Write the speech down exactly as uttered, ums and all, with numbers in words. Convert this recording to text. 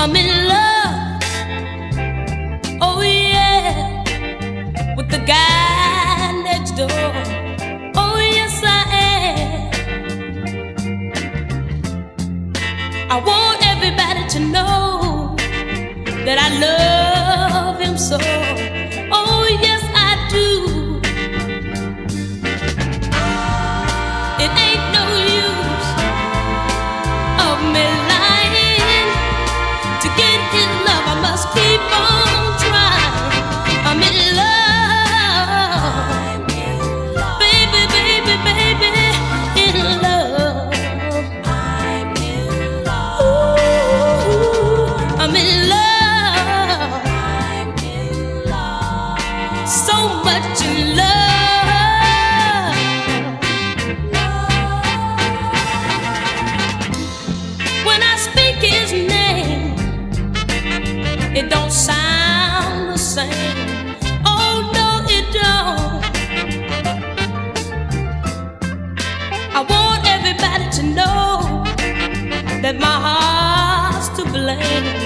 I'm in love, oh yeah, with the guy next door. Oh yes I am. I want everybody to know that I love him so. Oh yes I do. It ain't no use of me lying. To get his love I must keep on trying. I'm in love, baby, baby, baby, in love. Ooh, I'm in love, so much in love. When I speak his name, it don't sound the same. Oh no, it don't. I want everybody to know that my heart's to blame.